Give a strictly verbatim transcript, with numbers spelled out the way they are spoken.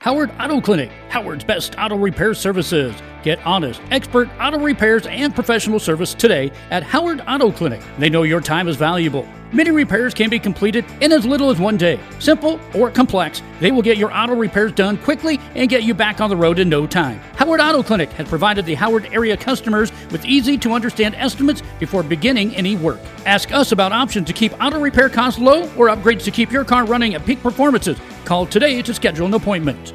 Howard Auto Clinic, Howard's best auto repair services. Get honest, expert auto repairs and professional service today at Howard Auto Clinic. They know your time is valuable. Many repairs can be completed in as little as one day. Simple or complex, they will get your auto repairs done quickly and get you back on the road in no time. Howard Auto Clinic has provided the Howard area customers with easy-to-understand estimates before beginning any work. Ask us about options to keep auto repair costs low or upgrades to keep your car running at peak performances. Call today to schedule an appointment.